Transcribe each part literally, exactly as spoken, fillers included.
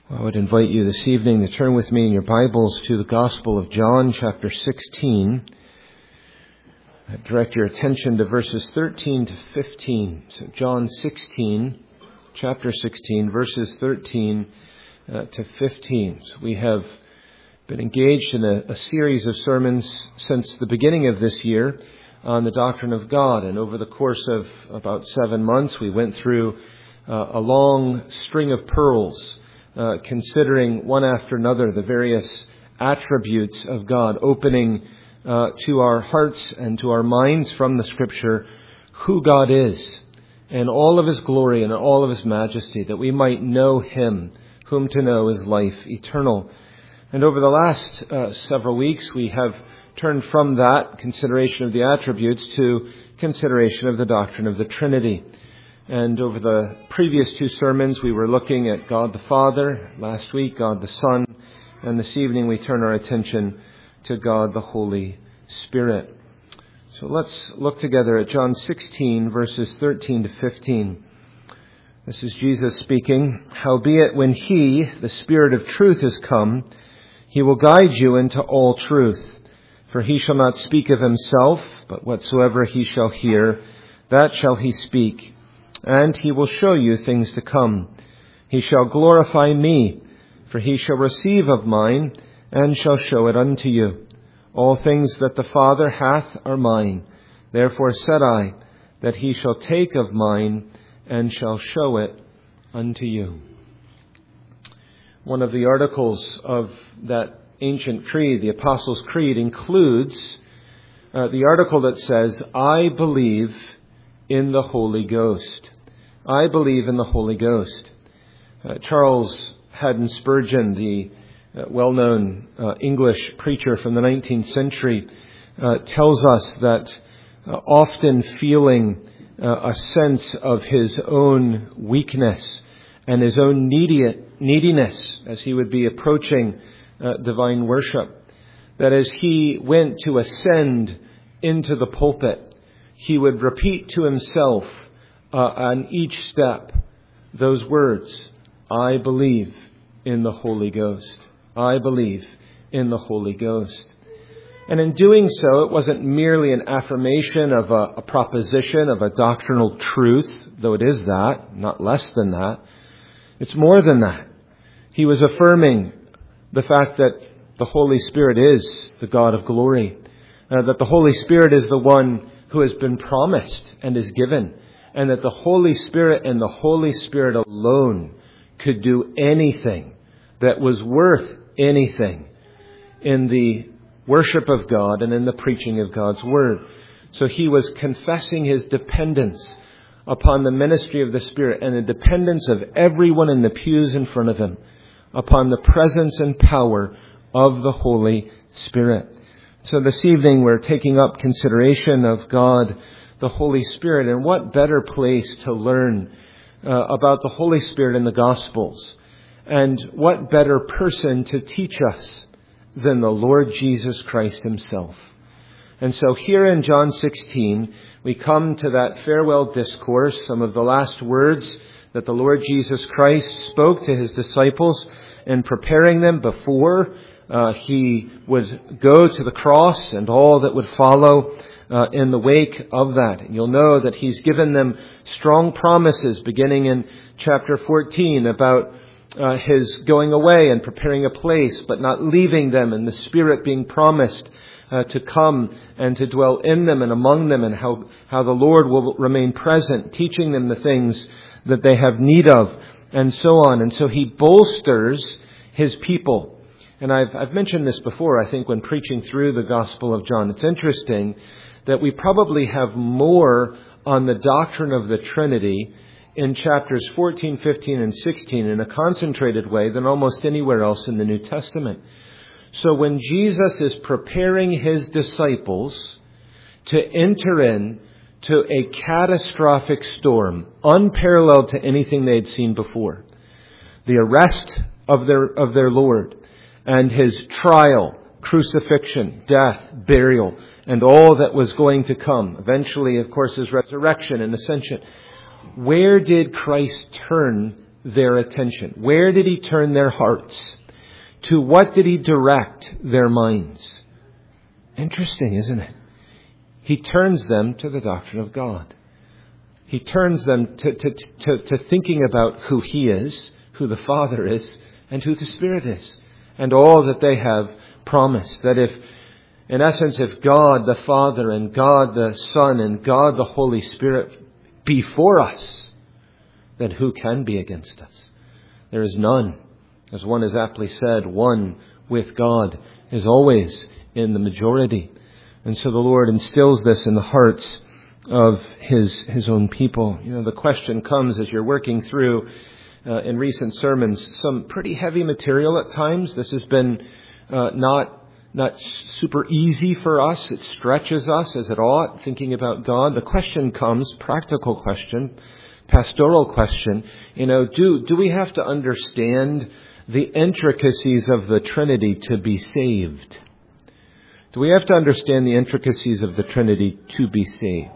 I would invite you this evening to turn with me in your Bibles to the Gospel of John, chapter sixteen. I direct your attention to verses thirteen to fifteen. So John sixteen, chapter sixteen, verses thirteen uh, to fifteen. So we have been engaged in a, a series of sermons since the beginning of this year on the doctrine of God. And over the course of about seven months, we went through uh, a long string of pearls, Uh, considering one after another the various attributes of God, opening uh, to our hearts and to our minds from the Scripture who God is and all of His glory and all of His majesty, that we might know Him, whom to know is life eternal. And over the last uh, several weeks, we have turned from that consideration of the attributes to consideration of the doctrine of the Trinity. And over the previous two sermons, we were looking at God the Father, last week God the Son, and this evening we turn our attention to God the Holy Spirit. So let's look together at John sixteen, verses thirteen to fifteen. This is Jesus speaking. "Howbeit, when He, the Spirit of truth, is come, He will guide you into all truth. For He shall not speak of Himself, but whatsoever He shall hear, that shall He speak. And He will show you things to come. He shall glorify me, for He shall receive of mine, and shall show it unto you. All things that the Father hath are mine. Therefore said I, that He shall take of mine, and shall show it unto you." One of the articles of that ancient creed, the Apostles' Creed, includes uh, the article that says, "I believe in the Holy Ghost." I believe in the Holy Ghost. Uh, Charles Haddon Spurgeon, the uh, well-known uh, English preacher from the nineteenth century, uh, tells us that uh, often feeling uh, a sense of his own weakness and his own needy, neediness as he would be approaching uh, divine worship, that as he went to ascend into the pulpit, he would repeat to himself uh, on each step those words, "I believe in the Holy Ghost. I believe in the Holy Ghost." And in doing so, it wasn't merely an affirmation of a, a proposition, of a doctrinal truth, though it is that, not less than that. It's more than that. He was affirming the fact that the Holy Spirit is the God of glory, uh, that the Holy Spirit is the one who has been promised and is given, and that the Holy Spirit and the Holy Spirit alone could do anything that was worth anything in the worship of God and in the preaching of God's Word. So he was confessing his dependence upon the ministry of the Spirit and the dependence of everyone in the pews in front of him upon the presence and power of the Holy Spirit. So this evening we're taking up consideration of God, the Holy Spirit, and what better place to learn uh, about the Holy Spirit in the Gospels, and what better person to teach us than the Lord Jesus Christ Himself. And so here in John sixteen, we come to that farewell discourse, some of the last words that the Lord Jesus Christ spoke to His disciples in preparing them before Uh, he would go to the cross and all that would follow uh, in the wake of that. And you'll know that He's given them strong promises beginning in chapter fourteen about uh, His going away and preparing a place, but not leaving them, and the Spirit being promised uh, to come and to dwell in them and among them, and how, how the Lord will remain present, teaching them the things that they have need of, and so on. And so He bolsters His people. And I've, I've mentioned this before, I think, when preaching through the Gospel of John. It's interesting that we probably have more on the doctrine of the Trinity in chapters fourteen, fifteen, and sixteen in a concentrated way than almost anywhere else in the New Testament. So when Jesus is preparing His disciples to enter in to a catastrophic storm, unparalleled to anything they had seen before, the arrest of their, of their Lord, and His trial, crucifixion, death, burial, and all that was going to come. Eventually, of course, His resurrection and ascension. Where did Christ turn their attention? Where did he turn their hearts? To what did he direct their minds? Interesting, isn't it? He turns them to the doctrine of God. He turns them to, to, to, to thinking about who he is, who the Father is, and who the Spirit is, and all that they have promised. That if, in essence, if God the Father and God the Son and God the Holy Spirit be for us, then who can be against us? There is none. As one has aptly said, one with God is always in the majority. And so the Lord instills this in the hearts of His His own people. You know, the question comes as you're working through uh, in recent sermons some pretty heavy material at times. This has been uh, not not super easy for us. It stretches us as it ought, thinking about God. The question comes, practical question, pastoral question. You know, do do we have to understand the intricacies of the Trinity to be saved? Do we have to understand the intricacies of the Trinity to be saved?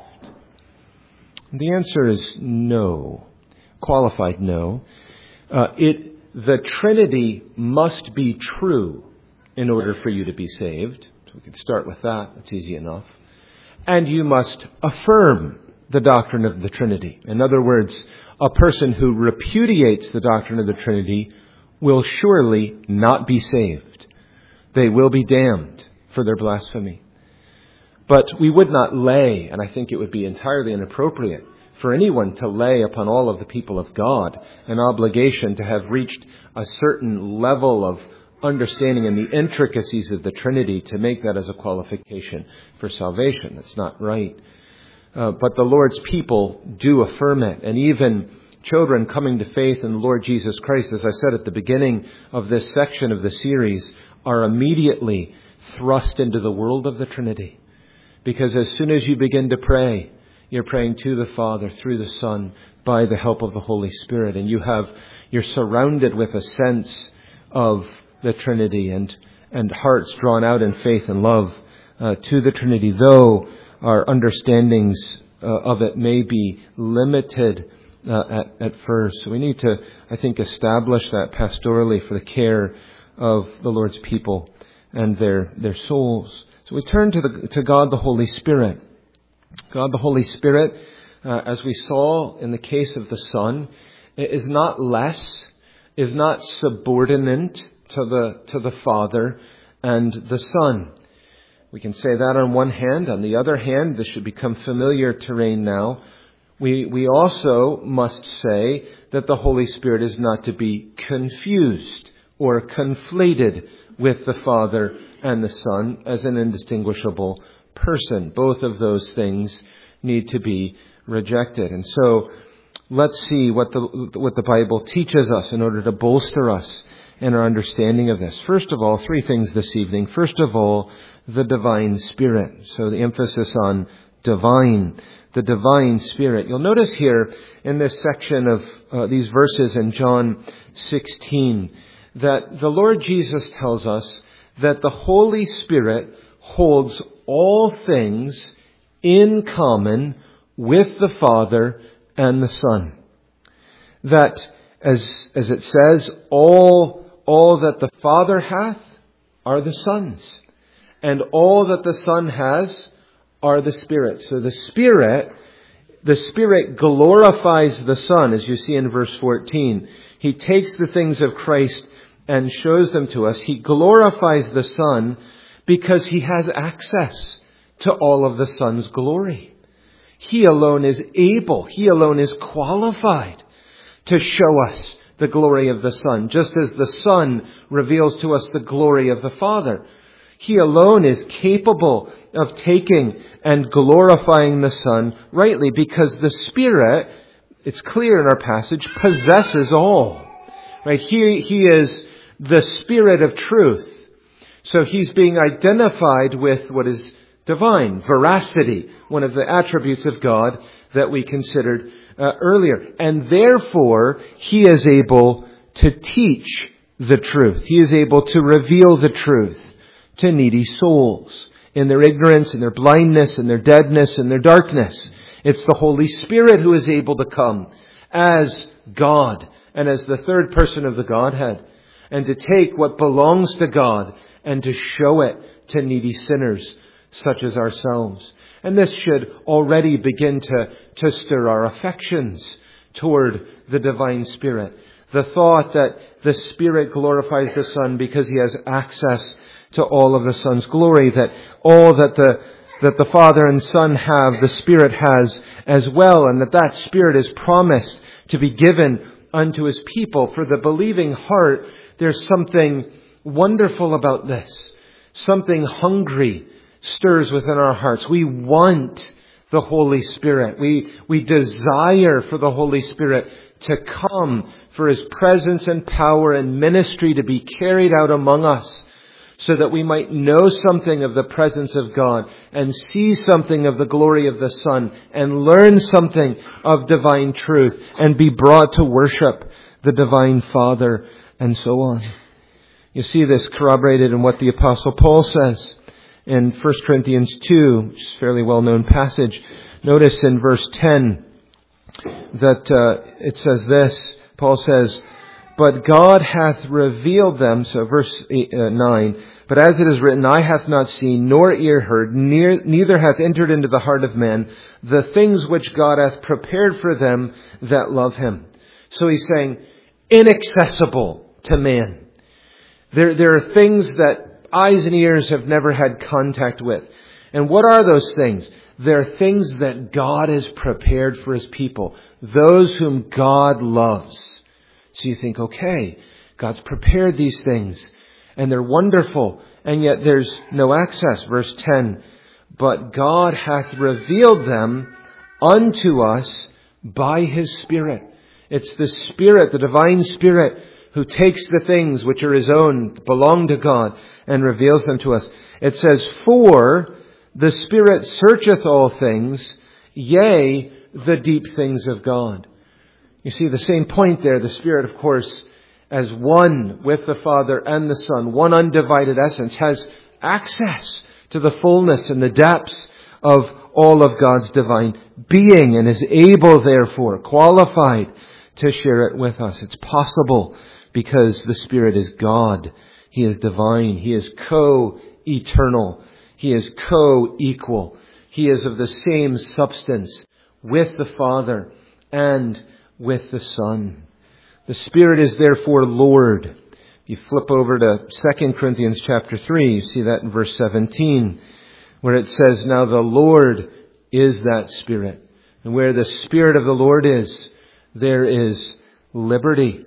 The answer is no. Qualified no. Uh, it the Trinity must be true in order for you to be saved. So we can start with that. That's easy enough. And you must affirm the doctrine of the Trinity. In other words, a person who repudiates the doctrine of the Trinity will surely not be saved. They will be damned for their blasphemy. But we would not lay, and I think it would be entirely inappropriate for anyone to lay upon all of the people of God an obligation to have reached a certain level of understanding in the intricacies of the Trinity to make that as a qualification for salvation. That's not right. Uh, but the Lord's people do affirm it. And even children coming to faith in the Lord Jesus Christ, as I said at the beginning of this section of the series, are immediately thrust into the world of the Trinity. Because as soon as you begin to pray, you're praying to the Father through the Son by the help of the Holy Spirit. And you have, you're surrounded with a sense of the Trinity and, and hearts drawn out in faith and love uh, to the Trinity, though our understandings uh, of it may be limited uh, at, at first. So we need to, I think, establish that pastorally for the care of the Lord's people and their their souls. So we turn to the to God the Holy Spirit. God the Holy Spirit, uh, as we saw in the case of the Son, is not less, is not subordinate to the to the Father and the Son. We can say that on one hand. On the other hand, this should become familiar terrain now. We we also must say that the Holy Spirit is not to be confused or conflated with the Father and the Son as an indistinguishable person. Both of those things need to be rejected. And so let's see what the what the Bible teaches us in order to bolster us in our understanding of this. First of all, three things this evening. First of all, the divine Spirit. So the emphasis on divine, the divine Spirit. You'll notice here in this section of uh, these verses in John sixteen that the Lord Jesus tells us that the Holy Spirit holds all things in common with the Father and the Son. That, as as it says, all all that the Father hath are the Son's, and all that the Son has are the Spirit. So the Spirit, the Spirit glorifies the Son, as you see in verse fourteen. He takes the things of Christ and shows them to us. He glorifies the Son because He has access to all of the Son's glory. He alone is able, He alone is qualified to show us the glory of the Son, just as the Son reveals to us the glory of the Father. He alone is capable of taking and glorifying the Son rightly, because the Spirit, it's clear in our passage, possesses all. Right? He, he is the Spirit of truth. So He's being identified with what is divine, veracity, one of the attributes of God that we considered uh, earlier. And therefore, He is able to teach the truth. He is able to reveal the truth to needy souls in their ignorance, in their blindness, in their deadness, in their darkness. It's the Holy Spirit who is able to come as God and as the third person of the Godhead, and to take what belongs to God and to show it to needy sinners such as ourselves. And this should already begin to, to stir our affections toward the divine Spirit. The thought that the Spirit glorifies the Son because He has access to all of the Son's glory, that all that the that the Father and Son have, the Spirit has as well, and that that Spirit is promised to be given unto His people. For the believing heart, there's something wonderful about this. Something hungry stirs within our hearts. We want the Holy Spirit. We, we desire for the Holy Spirit to come, for His presence and power and ministry to be carried out among us, so that we might know something of the presence of God and see something of the glory of the Son and learn something of divine truth and be brought to worship the divine Father and so on. You see this corroborated in what the Apostle Paul says in First Corinthians two, which is a fairly well-known passage. Notice in verse ten that uh, it says this. Paul says, "But God hath revealed them," so verse eight, uh, nine, "But as it is written, eye hath not seen, nor ear heard, near, neither hath entered into the heart of man the things which God hath prepared for them that love Him." So he's saying, inaccessible to man. There, there are things that eyes and ears have never had contact with. And what are those things? They're things that God has prepared for His people, those whom God loves. So you think, okay, God's prepared these things, and they're wonderful, and yet there's no access. Verse ten, "But God hath revealed them unto us by His Spirit." It's the Spirit, the divine Spirit, who takes the things which are His own, belong to God, and reveals them to us. It says, "For the Spirit searcheth all things, yea, the deep things of God." You see the same point there. The Spirit, of course, as one with the Father and the Son, one undivided essence, has access to the fullness and the depths of all of God's divine being, and is able, therefore, qualified to share it with us. It's possible because the Spirit is God. He is divine. He is co-eternal. He is co-equal. He is of the same substance with the Father and with the Son. The Spirit is therefore Lord. You flip over to Second Corinthians chapter three, you see that in verse seventeen, where it says, "Now the Lord is that Spirit. And where the Spirit of the Lord is, there is liberty."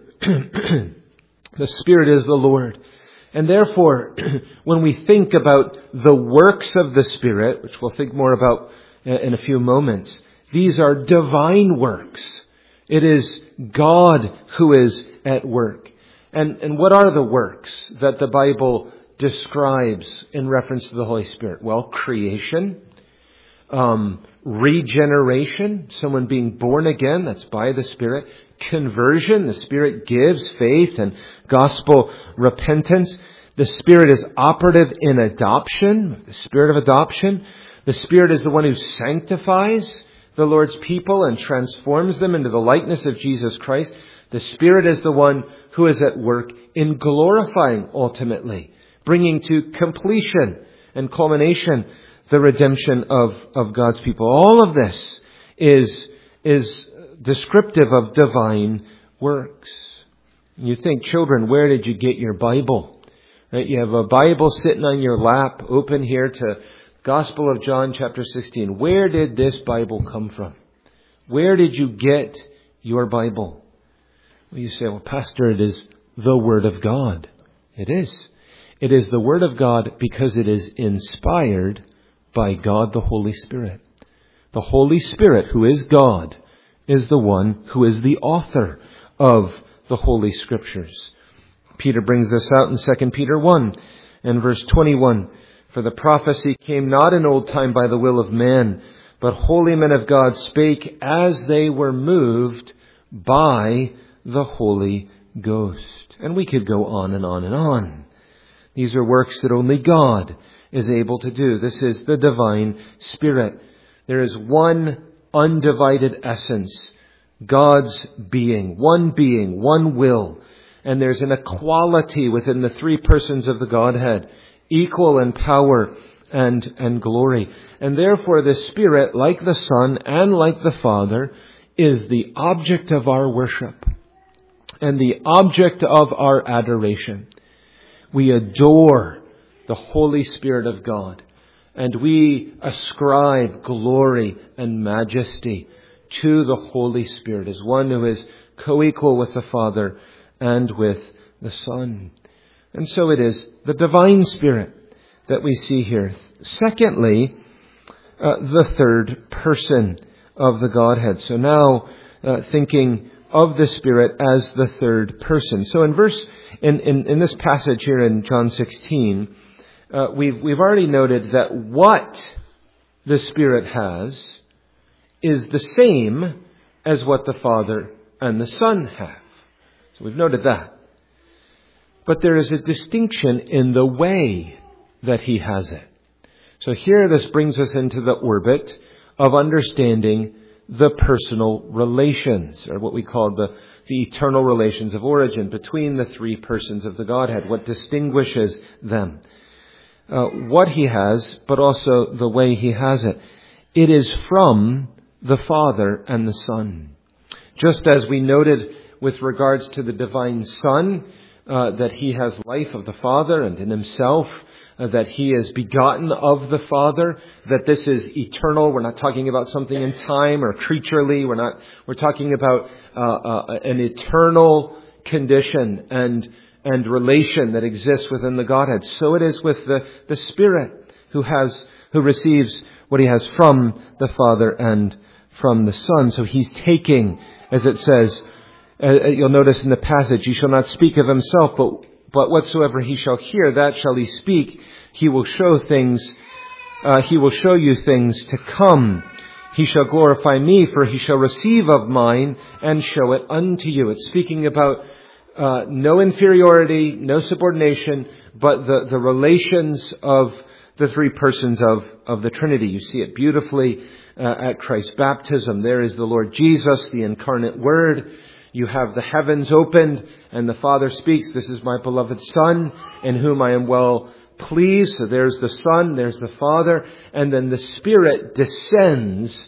The Spirit is the Lord. And therefore, when we think about the works of the Spirit, which we'll think more about in a few moments, these are divine works. It is God who is at work. And, and what are the works that the Bible describes in reference to the Holy Spirit? Well, creation, um, regeneration, someone being born again, that's by the Spirit. Conversion, the Spirit gives faith and gospel repentance. The Spirit is operative in adoption, the Spirit of adoption. The Spirit is the one who sanctifies the Lord's people and transforms them into the likeness of Jesus Christ. The Spirit is the one who is at work in glorifying ultimately, bringing to completion and culmination the redemption of, of God's people. All of this is, is descriptive of divine works. You think, children, where did you get your Bible? Right? You have a Bible sitting on your lap, open here to Gospel of John chapter sixteen. Where did this Bible come from? Where did you get your Bible? Well, you say, well, Pastor, it is the Word of God. It is. It is the Word of God because it is inspired by God the Holy Spirit. The Holy Spirit, who is God, is the one who is the author of the Holy Scriptures. Peter brings this out in Second Peter one and verse twenty-one. "For the prophecy came not in old time by the will of man, but holy men of God spake as they were moved by the Holy Ghost." And we could go on and on and on. These are works that only God is able to do. This is the divine Spirit. There is one undivided essence God's being, one being, one will. And there's an equality within the three persons of the Godhead, equal in power and, and glory. And therefore the Spirit, like the Son and like the Father, is the object of our worship and the object of our adoration. We adore the Holy Spirit of God, and we ascribe glory and majesty to the Holy Spirit as one who is co-equal with the Father and with the Son. And so it is the divine Spirit that we see here. Secondly, uh, the third person of the Godhead. So now uh, thinking of the Spirit as the third person. So in verse, in, in, in this passage here in John sixteen, uh, we've, we've already noted that what the Spirit has is the same as what the Father and the Son have. So we've noted that. But there is a distinction in the way that He has it. So here this brings us into the orbit of understanding the personal relations, or what we call the, the eternal relations of origin between the three persons of the Godhead, what distinguishes them. Uh, what He has, but also the way He has it. It is from the Father and the Son. Just as we noted with regards to the divine Son, uh, that He has life of the Father and in Himself, uh, that He is begotten of the Father, that this is eternal. We're not talking about something in time or creaturely. We're not, we're talking about uh, uh, an eternal condition and and relation that exists within the Godhead. So it is with the, the Spirit who has, who receives what He has from the Father and from the Son. So He's taking, as it says, uh, you'll notice in the passage, He shall not speak of Himself, but, but whatsoever He shall hear, that shall He speak. He will show things, uh, He will show you things to come. He shall glorify Me, for He shall receive of mine and show it unto you. It's speaking about Uh, no inferiority, no subordination, but the, the relations of the three persons of, of the Trinity. You see it beautifully uh, at Christ's baptism. There is the Lord Jesus, the incarnate Word. You have the heavens opened and the Father speaks, "This is my beloved Son, in whom I am well pleased." So there's the Son, there's the Father, and then the Spirit descends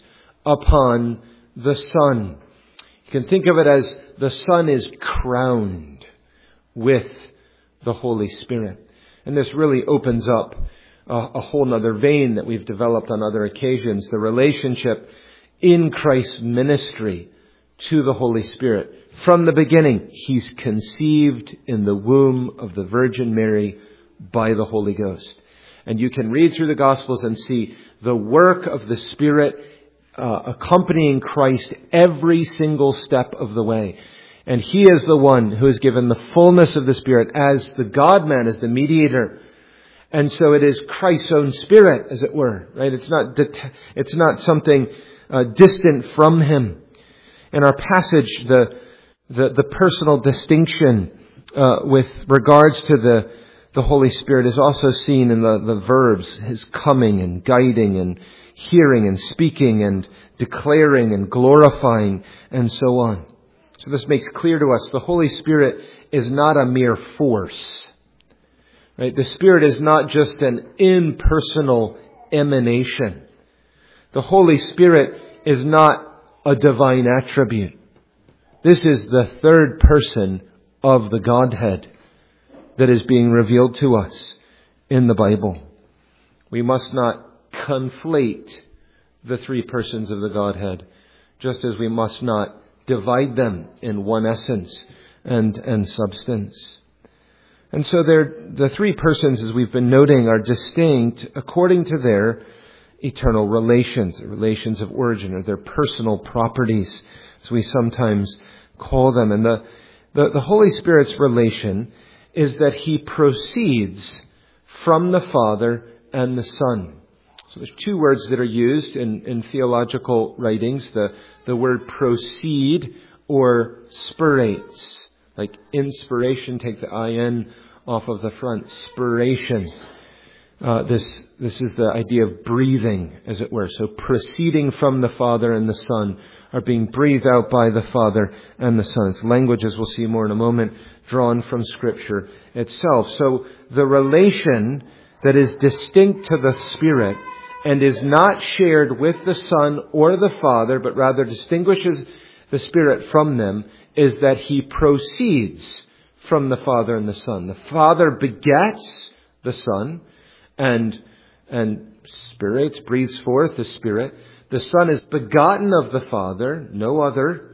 upon the Son. You can think of it as the Son is crowned with the Holy Spirit. And this really opens up a, a whole other vein that we've developed on other occasions. The relationship in Christ's ministry to the Holy Spirit. From the beginning, He's conceived in the womb of the Virgin Mary by the Holy Ghost. And you can read through the Gospels and see the work of the Spirit Uh, accompanying Christ every single step of the way. And He is the one who is given the fullness of the Spirit as the God-man, as the mediator. And so it is Christ's own Spirit, as it were, right? It's not, det- it's not something uh, distant from Him. In our passage, the, the, the personal distinction uh, with regards to the, the Holy Spirit is also seen in the, the verbs, His coming and guiding and hearing and speaking and declaring and glorifying and so on. So this makes clear to us the Holy Spirit is not a mere force. Right? The Spirit is not just an impersonal emanation. The Holy Spirit is not a divine attribute. This is the third person of the Godhead that is being revealed to us in the Bible. We must not conflate the three persons of the Godhead, just as we must not divide them in one essence and, and substance. And so the three persons, as we've been noting, are distinct according to their eternal relations, the relations of origin, or their personal properties, as we sometimes call them. And the, the, the Holy Spirit's relation is that He proceeds from the Father and the Son. So there's two words that are used in, in theological writings. The, the word proceed or spirates. Like inspiration, take the I N off of the front. Spiration. Uh, this, this is the idea of breathing, as it were. So proceeding from the Father and the Son are being breathed out by the Father and the Son. It's language, as we'll see more in a moment, drawn from Scripture itself. So the relation that is distinct to the Spirit and is not shared with the Son or the Father, but rather distinguishes the Spirit from them, is that He proceeds from the Father and the Son. The Father begets the Son and, and spirates, breathes forth the Spirit. The Son is begotten of the Father, no other,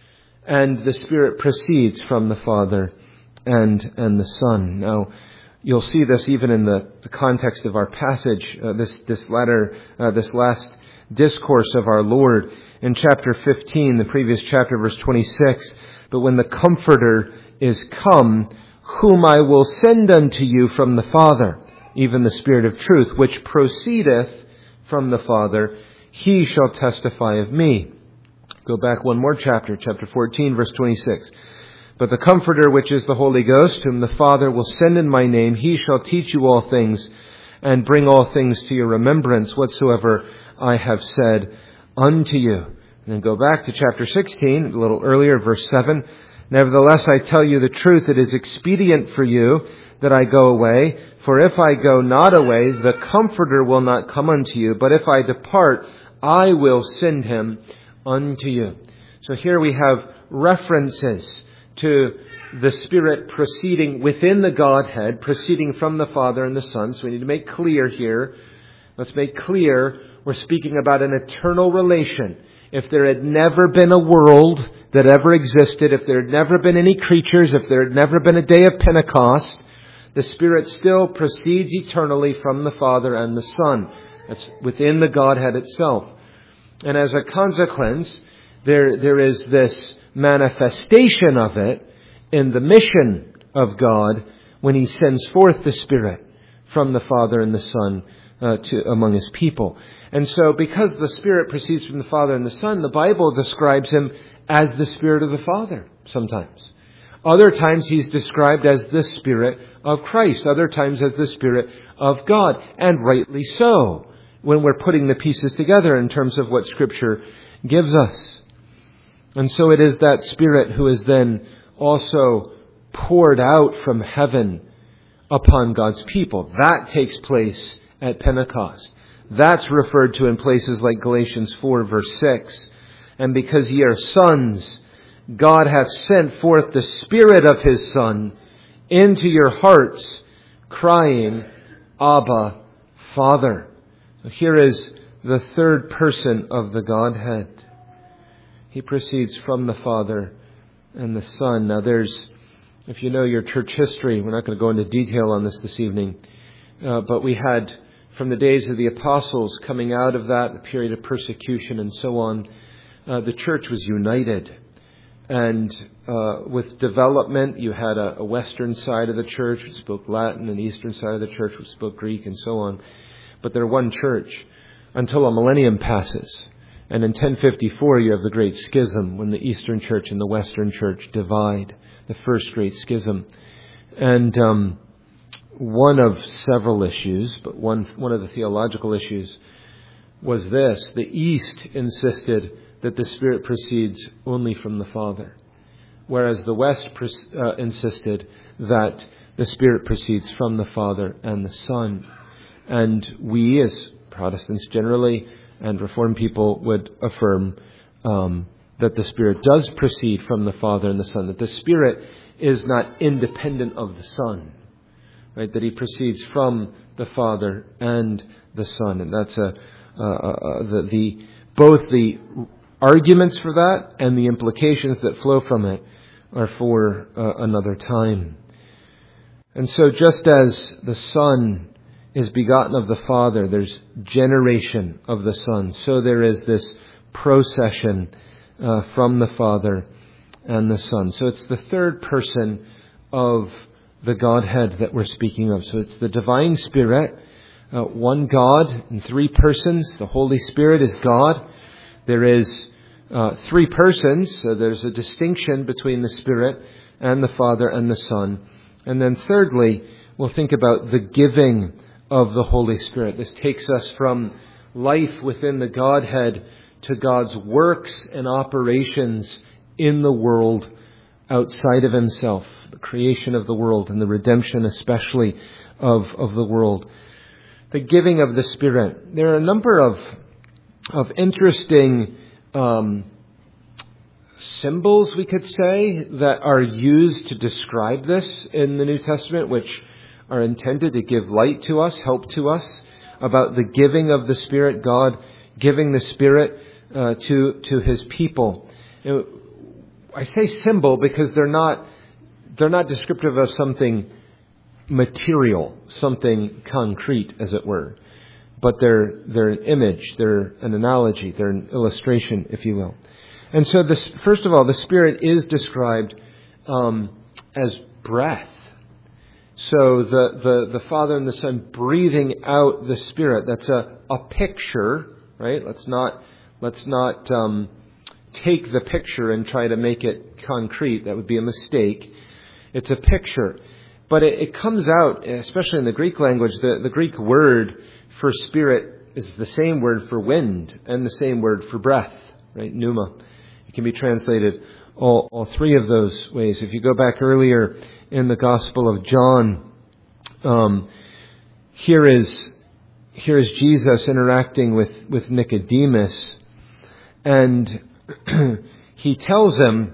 and the Spirit proceeds from the Father and, and the Son. Now, you'll see this even in the, the context of our passage, uh, this, this latter, uh, this last discourse of our Lord in chapter fifteen, the previous chapter, verse twenty-six. But when the Comforter is come, whom I will send unto you from the Father, even the Spirit of truth, which proceedeth from the Father, He shall testify of me. Go back one more chapter, chapter fourteen, verse twenty-six. But the Comforter, which is the Holy Ghost, whom the Father will send in my name, He shall teach you all things, and bring all things to your remembrance, whatsoever I have said unto you. And then go back to chapter sixteen, a little earlier, verse seven. Nevertheless, I tell you the truth, it is expedient for you that I go away. For if I go not away, the Comforter will not come unto you. But if I depart, I will send Him unto you. So here we have references to the Spirit proceeding within the Godhead, proceeding from the Father and the Son. So we need to make clear here, let's make clear, we're speaking about an eternal relation. If there had never been a world that ever existed, if there had never been any creatures, if there had never been a day of Pentecost, the Spirit still proceeds eternally from the Father and the Son. That's within the Godhead itself. And as a consequence, there there is this manifestation of it in the mission of God when He sends forth the Spirit from the Father and the Son uh, to among His people. And so because the Spirit proceeds from the Father and the Son, the Bible describes Him as the Spirit of the Father sometimes. Other times He's described as the Spirit of Christ. Other times as the Spirit of God. And rightly so, when we're putting the pieces together in terms of what Scripture gives us. And so it is that Spirit who is then also poured out from heaven upon God's people. That takes place at Pentecost. That's referred to in places like Galatians four, verse six. And because ye are sons, God hath sent forth the Spirit of His Son into your hearts, crying, Abba, Father. So here is the third person of the Godhead. He proceeds from the Father and the Son. Now there's, if you know your church history, we're not going to go into detail on this this evening, uh, but we had, from the days of the apostles, coming out of that, the period of persecution and so on, uh, the church was united. And uh, with development, you had a, a western side of the church which spoke Latin, and the eastern side of the church which spoke Greek and so on. But they're one church until a millennium passes. And in ten fifty-four, you have the Great Schism, when the Eastern Church and the Western Church divide, the first Great Schism. And um, one of several issues, but one one of the theological issues was this. The East insisted that the Spirit proceeds only from the Father, whereas the West uh, insisted that the Spirit proceeds from the Father and the Son. And we, as Protestants generally, and Reformed people would affirm um, that the Spirit does proceed from the Father and the Son, that the Spirit is not independent of the Son, right? That He proceeds from the Father and the Son, and that's a uh, uh, the, the both the arguments for that and the implications that flow from it are for uh, another time. And so, just as the Son is begotten of the Father, there's generation of the Son. So there is this procession uh, from the Father and the Son. So it's the third person of the Godhead that we're speaking of. So it's the divine Spirit, uh, one God in three persons. The Holy Spirit is God. There is uh, three persons, so there's a distinction between the Spirit and the Father and the Son. And then thirdly, we'll think about the giving of the Holy Spirit. This takes us from life within the Godhead to God's works and operations in the world outside of himself, the creation of the world and the redemption especially of, of the world. The giving of the Spirit. There are a number of, of interesting um, symbols, we could say, that are used to describe this in the New Testament, which are intended to give light to us, help to us, about the giving of the Spirit, God giving the Spirit uh, to to His people. You know, I say symbol because they're not they're not descriptive of something material, something concrete, as it were, but they're they're an image, they're an analogy, they're an illustration, if you will. And so, this, first of all, the Spirit is described um, as breath. So the, the, the Father and the Son breathing out the Spirit. That's a, a picture, right? Let's not let's not um, take the picture and try to make it concrete. That would be a mistake. It's a picture. But it, it comes out, especially in the Greek language, the, the Greek word for Spirit is the same word for wind and the same word for breath, right? Pneuma. It can be translated all, all three of those ways. If you go back earlier in the Gospel of John, um, here is here is Jesus interacting with, with Nicodemus, and he tells him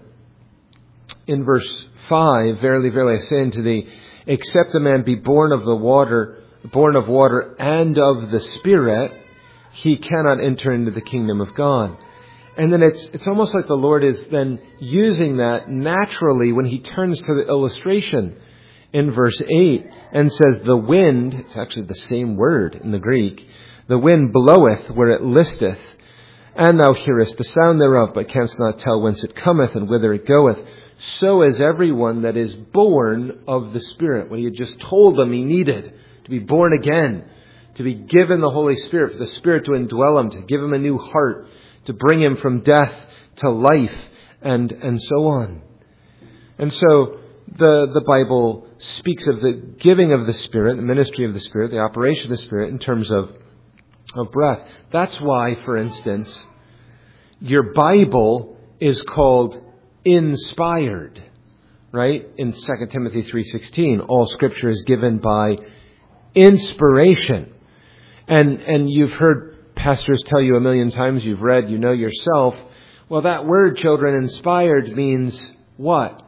in verse five, "Verily, verily, I say unto thee, except a man be born of the water, born of water and of the Spirit, he cannot enter into the kingdom of God." And then it's it's almost like the Lord is then using that naturally when he turns to the illustration in verse eight and says, "The wind," it's actually the same word in the Greek, "the wind bloweth where it listeth, and thou hearest the sound thereof, but canst not tell whence it cometh and whither it goeth. So is everyone that is born of the Spirit." What he had just told them he needed, to be born again, to be given the Holy Spirit, for the Spirit to indwell him, to give him a new heart, to bring him from death to life, and and so on. And so the the Bible speaks of the giving of the Spirit, the ministry of the Spirit, the operation of the Spirit in terms of, of breath. That's why, for instance, your Bible is called inspired, right? In Second Timothy three sixteen, all Scripture is given by inspiration. And and you've heard pastors tell you a million times, you've read, you know yourself, well, that word, children, inspired means what?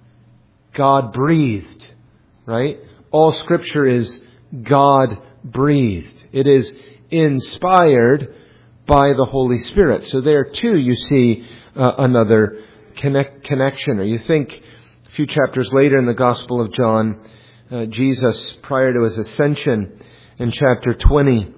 God breathed, right? All Scripture is God breathed. It is inspired by the Holy Spirit. So there too you see uh, another connect, connection. Or you think a few chapters later in the Gospel of John, uh, Jesus, prior to his ascension in chapter twenty,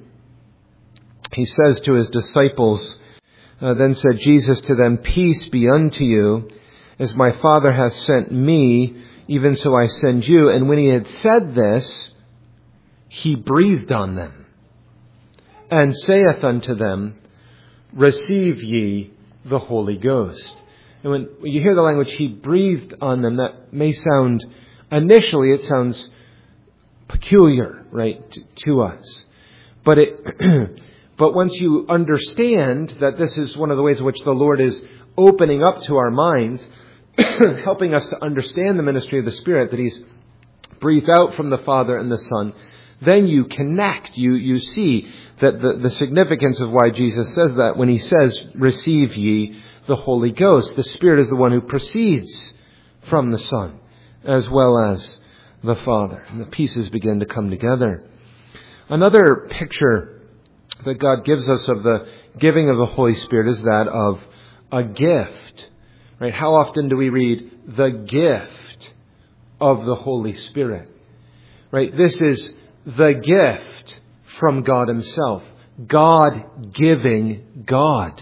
he says to his disciples, uh, "Then said Jesus to them, Peace be unto you. As my Father hath sent me, even so I send you." And when he had said this, he breathed on them, and saith unto them, Receive ye the Holy Ghost. And when you hear the language, he breathed on them, that may sound, initially it sounds peculiar, right, to, to us. But it... But once you understand that this is one of the ways in which the Lord is opening up to our minds, helping us to understand the ministry of the Spirit, that he's breathed out from the Father and the Son, then you connect, you, you see that the, the significance of why Jesus says that when he says, "Receive ye the Holy Ghost." The Spirit is the one who proceeds from the Son as well as the Father. And the pieces begin to come together. Another picture that God gives us of the giving of the Holy Spirit is that of a gift, right? How often do we read the gift of the Holy Spirit, right? This is the gift from God himself. God giving God.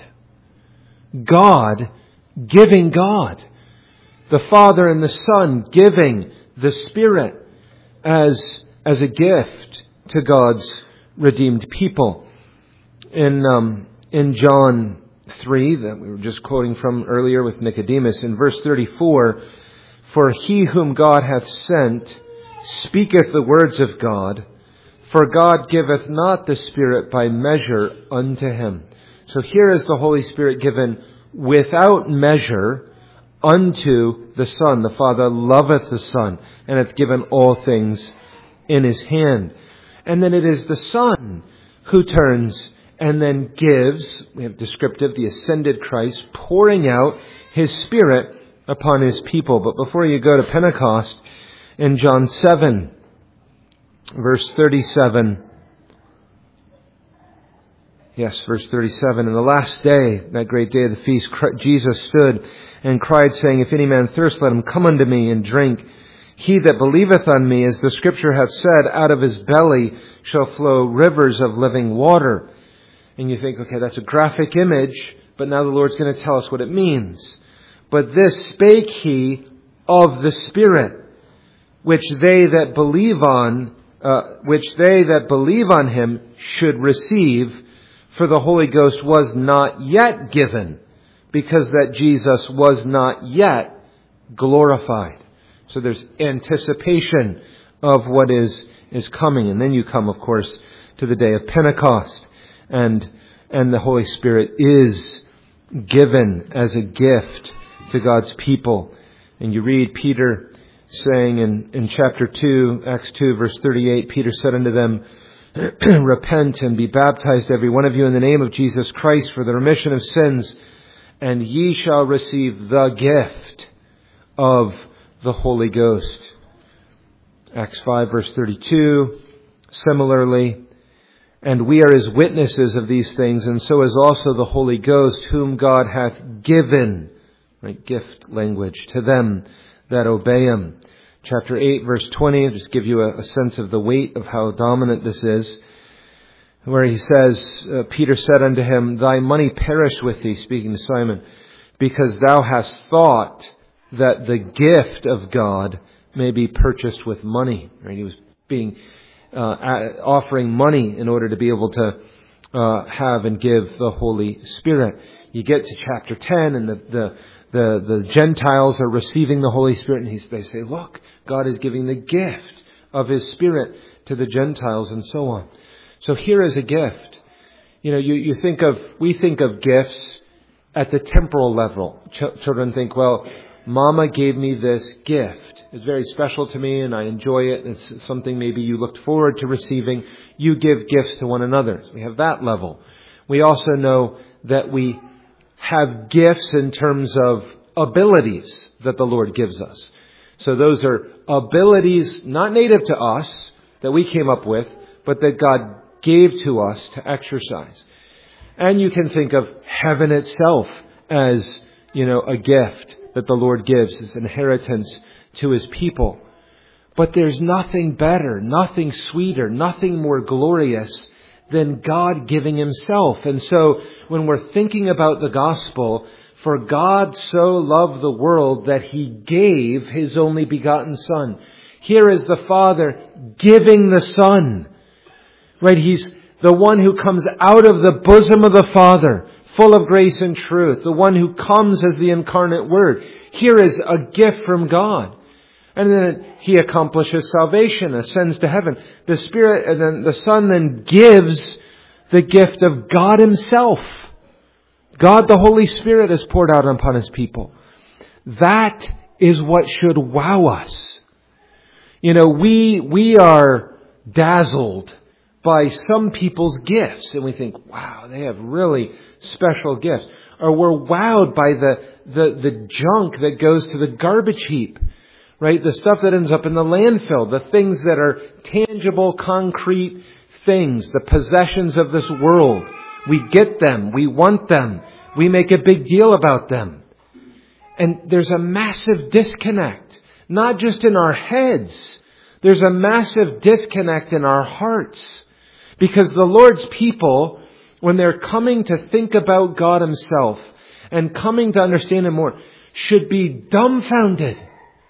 God giving God. The Father and the Son giving the Spirit as, as a gift to God's redeemed people. In um, in John three, that we were just quoting from earlier with Nicodemus, in verse thirty-four, "For he whom God hath sent speaketh the words of God, for God giveth not the Spirit by measure unto him." So here is the Holy Spirit given without measure unto the Son. The Father loveth the Son, and hath given all things in His hand. And then it is the Son who turns and then gives, we have descriptive, the ascended Christ, pouring out His Spirit upon His people. But before you go to Pentecost, in John seven, verse thirty-seven, yes, verse thirty-seven, in the last day, that great day of the feast, Jesus stood and cried, saying, If any man thirst, let him come unto me and drink. He that believeth on me, as the Scripture hath said, out of his belly shall flow rivers of living water. And you think, okay, that's a graphic image, but now the Lord's going to tell us what it means. But this spake he of the Spirit, which they that believe on, uh, which they that believe on Him should receive, for the Holy Ghost was not yet given, because that Jesus was not yet glorified. So there's anticipation of what is, is coming. And then you come, of course, to the day of Pentecost. And, and the Holy Spirit is given as a gift to God's people. And you read Peter saying in, in chapter two, Acts two, verse thirty-eight, Peter said unto them, Repent and be baptized every one of you in the name of Jesus Christ for the remission of sins, and ye shall receive the gift of the Holy Ghost. Acts five, verse thirty-two, similarly, and we are His witnesses of these things, and so is also the Holy Ghost, whom God hath given, right, gift language, to them that obey Him. Chapter eight, verse twenty, I'll just give you a, a sense of the weight of how dominant this is, where he says, uh, Peter said unto him, Thy money perish with thee, speaking to Simon, because thou hast thought that the gift of God may be purchased with money. Right? He was being uh, offering money in order to be able to uh, have and give the Holy Spirit. You get to chapter ten, and the the the, the Gentiles are receiving the Holy Spirit, and he's, they say, "Look, God is giving the gift of His Spirit to the Gentiles," and so on. So here is a gift. You know, you, you think of we think of gifts at the temporal level. Ch- children think, well, Mama gave me this gift. It's very special to me and I enjoy it. It's something maybe you looked forward to receiving. You give gifts to one another. So we have that level. We also know that we have gifts in terms of abilities that the Lord gives us. So those are abilities not native to us that we came up with, but that God gave to us to exercise. And you can think of heaven itself as, you know, a gift that the Lord gives as inheritance to His people. But there's nothing better, nothing sweeter, nothing more glorious than God giving Himself. And so when we're thinking about the gospel, for God so loved the world that He gave His only begotten Son. Here is the Father giving the Son. Right? He's the one who comes out of the bosom of the Father, full of grace and truth. The one who comes as the incarnate Word. Here is a gift from God. And then He accomplishes salvation, ascends to heaven. The Spirit, and then the Son then gives the gift of God Himself. God the Holy Spirit is poured out upon His people. That is what should wow us. You know, we, we are dazzled by some people's gifts. And we think, wow, they have really special gifts. Or we're wowed by the, the, the junk that goes to the garbage heap. Right? The stuff that ends up in the landfill. The things that are tangible, concrete things. The possessions of this world. We get them. We want them. We make a big deal about them. And there's a massive disconnect. Not just in our heads. There's a massive disconnect in our hearts. Because the Lord's people, when they're coming to think about God Himself and coming to understand Him more, should be dumbfounded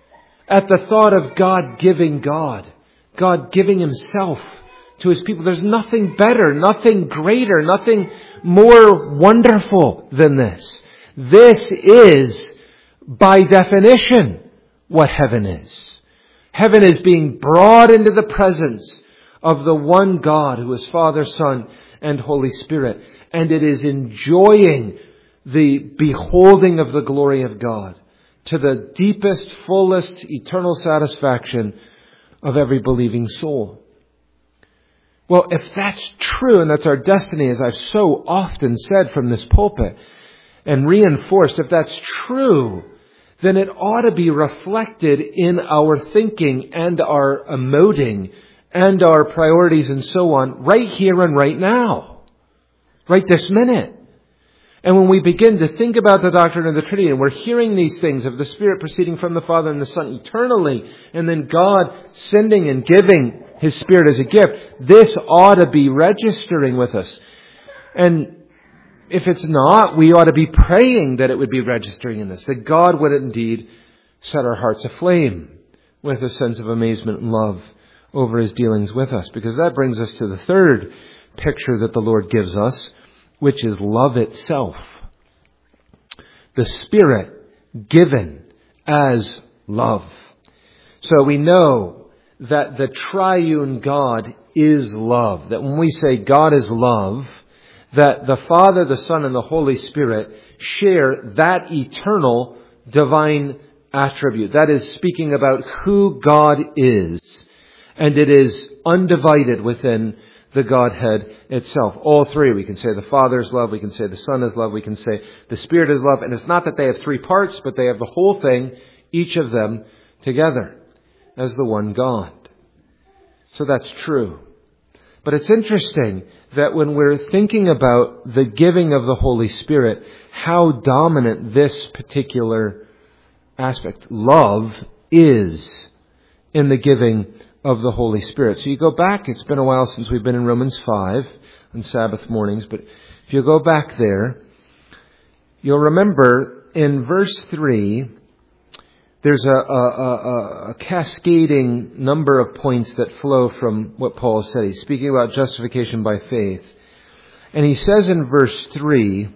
at the thought of God giving God. God giving Himself to His people. There's nothing better, nothing greater, nothing more wonderful than this. This is, by definition, what heaven is. Heaven is being brought into the presence of the one God who is Father, Son, and Holy Spirit. And it is enjoying the beholding of the glory of God to the deepest, fullest, eternal satisfaction of every believing soul. Well, if that's true, and that's our destiny, as I've so often said from this pulpit, and reinforced, if that's true, then it ought to be reflected in our thinking and our emoting and our priorities and so on, right here and right now. Right this minute. And when we begin to think about the doctrine of the Trinity, and we're hearing these things of the Spirit proceeding from the Father and the Son eternally, and then God sending and giving His Spirit as a gift, this ought to be registering with us. And if it's not, we ought to be praying that it would be registering in us, that God would indeed set our hearts aflame with a sense of amazement and love over His dealings with us. Because that brings us to the third picture that the Lord gives us, which is love itself. The Spirit given as love. So we know that the triune God is love. That when we say God is love, that the Father, the Son, and the Holy Spirit share that eternal divine attribute. That is speaking about who God is. And it is undivided within the Godhead itself. All three. We can say the Father is love. We can say the Son is love. We can say the Spirit is love. And it's not that they have three parts, but they have the whole thing, each of them together as the one God. So that's true. But it's interesting that when we're thinking about the giving of the Holy Spirit, how dominant this particular aspect, love, is in the giving of the Holy Spirit. So you go back, it's been a while since we've been in Romans five on Sabbath mornings, but if you go back there, you'll remember in verse three, there's a, a, a, a cascading number of points that flow from what Paul said. He's speaking about justification by faith. And he says in verse three,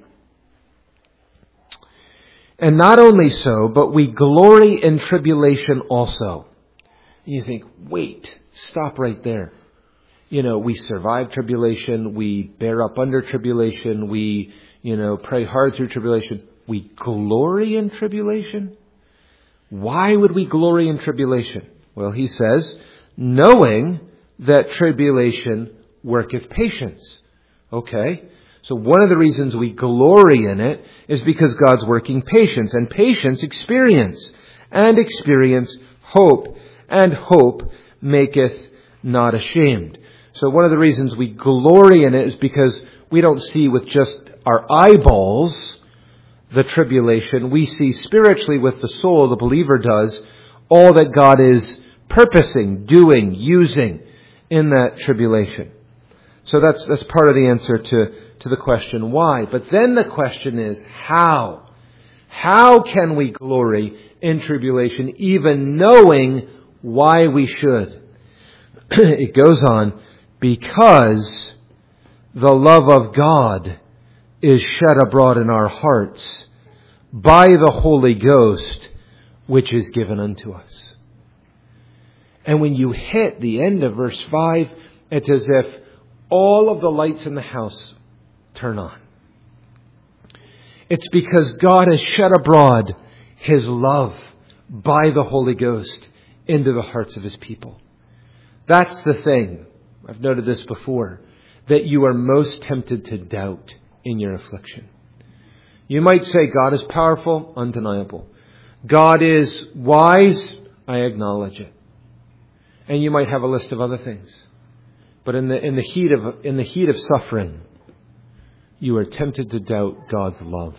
and not only so, but we glory in tribulation also. And you think, wait, stop right there. You know, we survive tribulation, we bear up under tribulation, we, you know, pray hard through tribulation. We glory in tribulation? Why would we glory in tribulation? Well, he says, knowing that tribulation worketh patience. Okay, so one of the reasons we glory in it is because God's working patience, and patience experience, and experience hope, and hope maketh not ashamed. So one of the reasons we glory in it is because we don't see with just our eyeballs the tribulation. We see spiritually with the soul, the believer does, all that God is purposing, doing, using in that tribulation. So that's that's part of the answer to, to the question, why? But then the question is, how? How can we glory in tribulation, even knowing why we should? It goes on, because the love of God is shed abroad in our hearts by the Holy Ghost, which is given unto us. And when you hit the end of verse five, it's as if all of the lights in the house turn on. It's because God has shed abroad His love by the Holy Ghost into the hearts of His people. That's the thing, I've noted this before, that you are most tempted to doubt in your affliction. You might say God is powerful, undeniable. God is wise, I acknowledge it. And you might have a list of other things. But in the in the heat of in the heat of suffering, you are tempted to doubt God's love.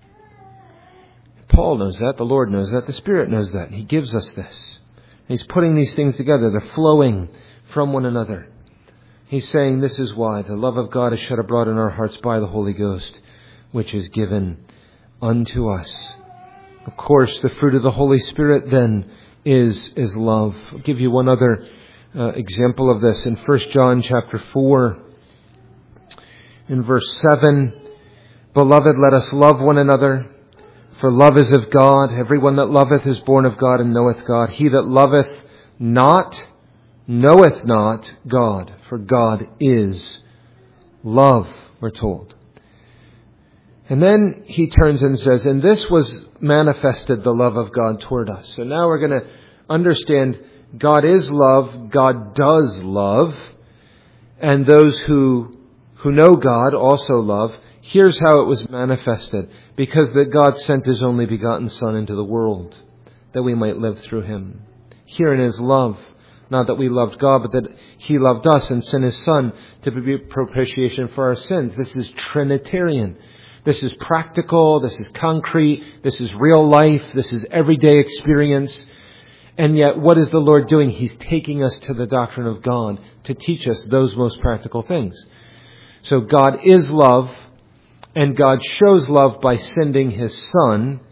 Paul knows that, the Lord knows that, the Spirit knows that. He gives us this. He's putting these things together. They're flowing from one another. He's saying this is why the love of God is shed abroad in our hearts by the Holy Ghost, which is given unto us. Of course, the fruit of the Holy Spirit then is, is love. I'll give you one other uh, example of this in First John chapter four. In verse seven, Beloved, let us love one another, for love is of God. Everyone that loveth is born of God and knoweth God. He that loveth not knoweth not God, for God is love, we're told. And then he turns and says, and this was manifested the love of God toward us. So now we're going to understand God is love, God does love, and those who who know God also love. Here's how it was manifested. Because that God sent His only begotten Son into the world, that we might live through Him. Herein is love. Not that we loved God, but that He loved us and sent His Son to be propitiation for our sins. This is Trinitarian. This is practical. This is concrete. This is real life. This is everyday experience. And yet, what is the Lord doing? He's taking us to the doctrine of God to teach us those most practical things. So God is love, and God shows love by sending His Son,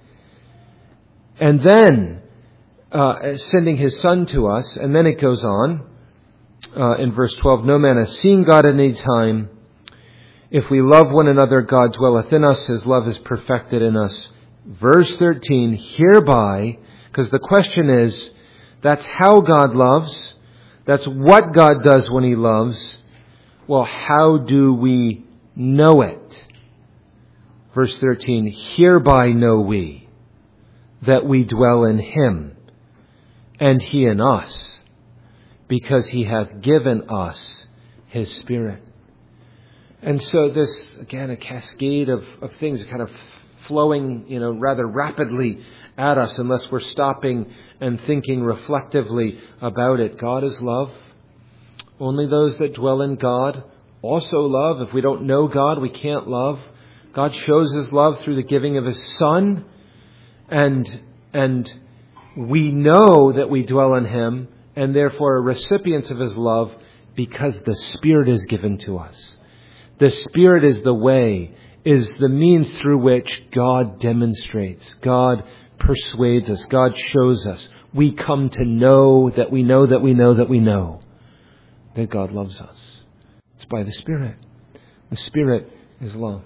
and then uh, sending His Son to us. And then it goes on uh, in verse twelve, no man has seen God at any time. If we love one another, God dwelleth in us. His love is perfected in us. Verse thirteen, hereby, because the question is, that's how God loves. That's what God does when He loves. Well, how do we know it? Verse thirteen, hereby know we that we dwell in Him, and He in us, because He hath given us His Spirit. And so this, again, a cascade of, of things kind of flowing, you know, rather rapidly at us unless we're stopping and thinking reflectively about it. God is love. Only those that dwell in God also love. If we don't know God, we can't love. God shows His love through the giving of His Son. And, and we know that we dwell in Him and therefore are recipients of His love because the Spirit is given to us. The Spirit is the way, is the means through which God demonstrates, God persuades us, God shows us. We come to know that we know that we know that we know that God loves us. It's by the Spirit. The Spirit is love.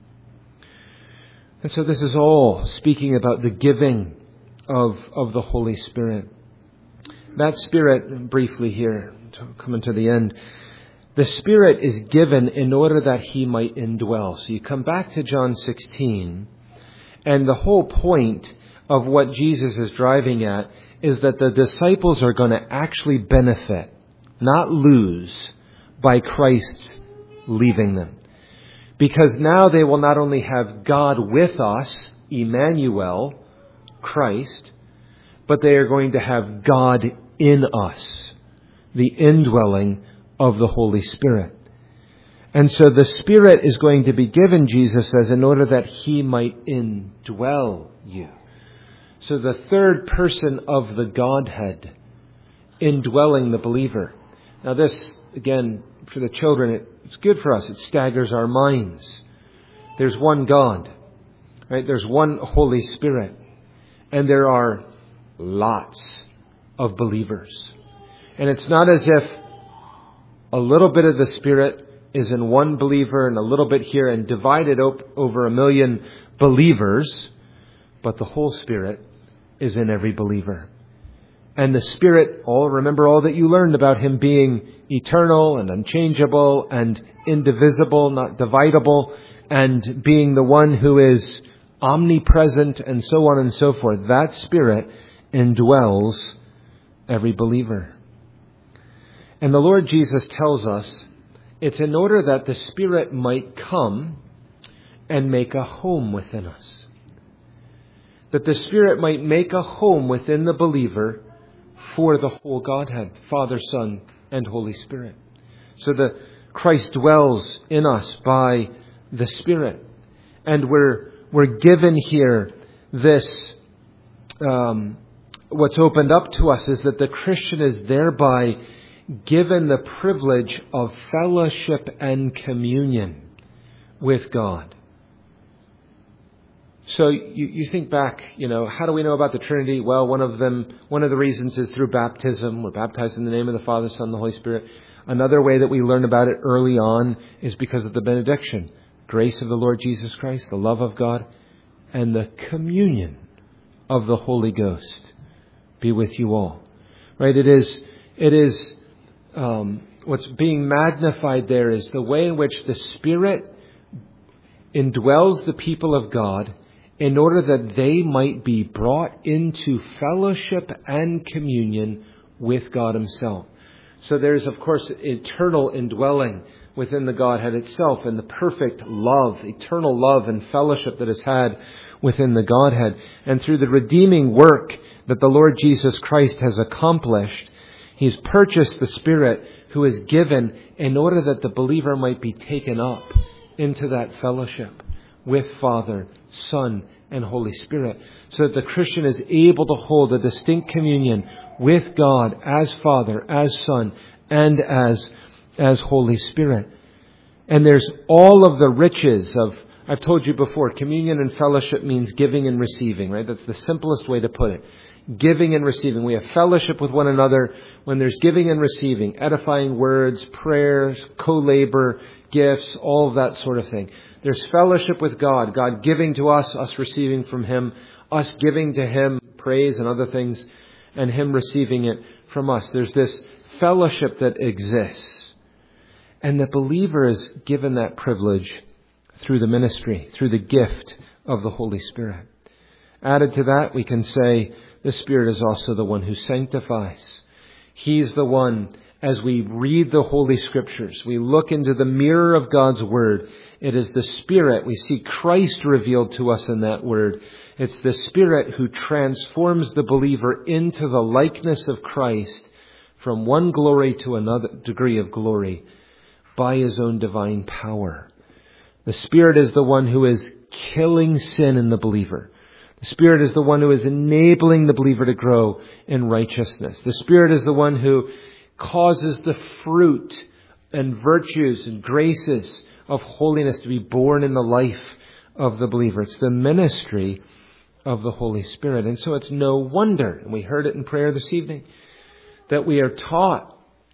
And so this is all speaking about the giving of, of the Holy Spirit. That Spirit, briefly here, coming to the end, the Spirit is given in order that He might indwell. So you come back to John sixteen, and the whole point of what Jesus is driving at is that the disciples are going to actually benefit, not lose, by Christ's leaving them. Because now they will not only have God with us, Emmanuel, Christ, but they are going to have God in us, the indwelling of the Holy Spirit. And so the Spirit is going to be given, Jesus says, in order that He might indwell you. So the third person of the Godhead indwelling the believer. Now this, again, for the children, it's good for us. It staggers our minds. There's one God, right? There's one Holy Spirit. And there are lots of believers. And it's not as if a little bit of the Spirit is in one believer and a little bit here and divided op- over a million believers, but the whole Spirit is in every believer. And the Spirit, all remember all that you learned about Him being eternal and unchangeable and indivisible, not dividable, and being the one who is omnipresent and so on and so forth. That Spirit indwells every believer. And the Lord Jesus tells us it's in order that the Spirit might come and make a home within us. That the Spirit might make a home within the believer for the whole Godhead, Father, Son, and Holy Spirit. So that Christ dwells in us by the Spirit. And we're, we're given here this, um, what's opened up to us is that the Christian is thereby given the privilege of fellowship and communion with God. So you, you think back, you know, how do we know about the Trinity? Well, one of them, one of the reasons is through baptism. We're baptized in the name of the Father, Son, and the Holy Spirit. Another way that we learn about it early on is because of the benediction. Grace of the Lord Jesus Christ, the love of God, and the communion of the Holy Ghost be with you all. Right? It is, it is, um, what's being magnified there is the way in which the Spirit indwells the people of God in order that they might be brought into fellowship and communion with God Himself. So there's, of course, eternal indwelling within the Godhead itself and the perfect love, eternal love and fellowship that is had within the Godhead. And through the redeeming work that the Lord Jesus Christ has accomplished, He's purchased the Spirit who is given in order that the believer might be taken up into that fellowship with Father, Son, and Holy Spirit, so that the Christian is able to hold a distinct communion with God as Father, as Son, and as, as Holy Spirit. And there's all of the riches of, I've told you before, communion and fellowship means giving and receiving, right? That's the simplest way to put it. Giving and receiving. We have fellowship with one another when there's giving and receiving, edifying words, prayers, co-labor, gifts, all of that sort of thing. There's fellowship with God, God giving to us, us receiving from Him, us giving to Him praise and other things, and Him receiving it from us. There's this fellowship that exists. And the believer is given that privilege through the ministry, through the gift of the Holy Spirit. Added to that, we can say the Spirit is also the one who sanctifies. He's the one, as we read the Holy Scriptures, we look into the mirror of God's Word. It is the Spirit. We see Christ revealed to us in that Word. It's the Spirit who transforms the believer into the likeness of Christ from one glory to another degree of glory by His own divine power. The Spirit is the one who is killing sin in the believer. The Spirit is the one who is enabling the believer to grow in righteousness. The Spirit is the one who causes the fruit and virtues and graces of holiness to be born in the life of the believer. It's the ministry of the Holy Spirit. And so it's no wonder, and we heard it in prayer this evening, that we are taught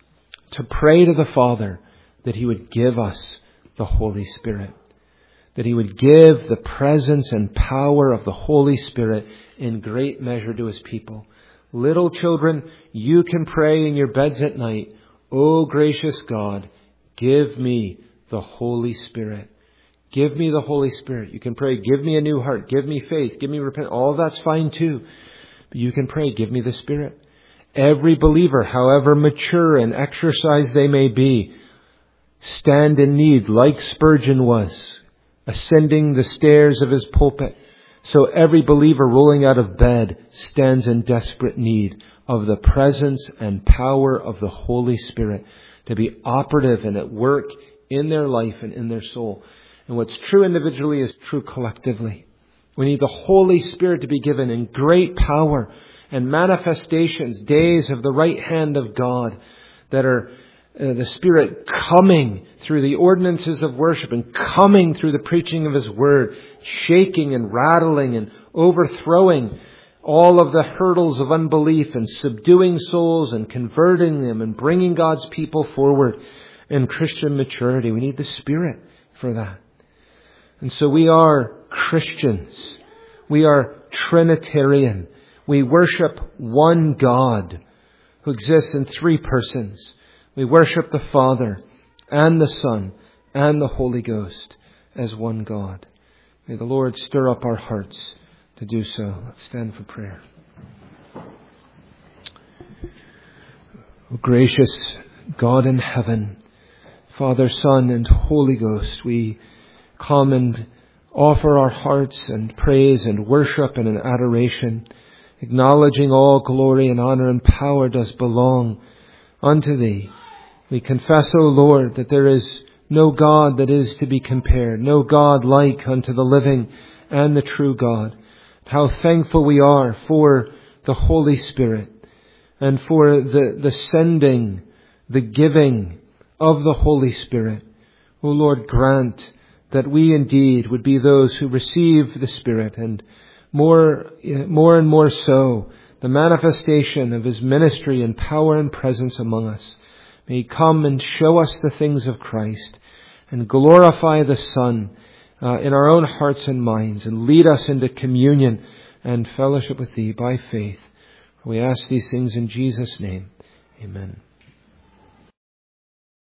to pray to the Father that He would give us the Holy Spirit. That He would give the presence and power of the Holy Spirit in great measure to His people. Little children, you can pray in your beds at night, "O gracious God, give me the Holy Spirit." Give me the Holy Spirit. You can pray, "Give me a new heart. Give me faith. Give me repentance." All that's fine too. But you can pray, "Give me the Spirit." Every believer, however mature and exercised they may be, stand in need, like Spurgeon was, ascending the stairs of his pulpit. So every believer rolling out of bed stands in desperate need of the presence and power of the Holy Spirit to be operative and at work in their life and in their soul. And what's true individually is true collectively. We need the Holy Spirit to be given in great power and manifestations, days of the right hand of God that are Uh, the Spirit coming through the ordinances of worship and coming through the preaching of His Word, shaking and rattling and overthrowing all of the hurdles of unbelief and subduing souls and converting them and bringing God's people forward in Christian maturity. We need the Spirit for that. And so we are Christians. We are Trinitarian. We worship one God who exists in three persons. We worship the Father and the Son and the Holy Ghost as one God. May the Lord stir up our hearts to do so. Let's stand for prayer. O gracious God in heaven, Father, Son, and Holy Ghost, we come and offer our hearts and praise and worship and an adoration, acknowledging all glory and honor and power does belong unto Thee. We confess, O Lord, that there is no God that is to be compared, no God like unto the living and the true God. How thankful we are for the Holy Spirit and for the, the sending, the giving of the Holy Spirit. O Lord, grant that we indeed would be those who receive the Spirit, and more, more and more so, the manifestation of His ministry and power and presence among us. May He come and show us the things of Christ and glorify the Son uh, in our own hearts and minds and lead us into communion and fellowship with Thee by faith. We ask these things in Jesus' name. Amen.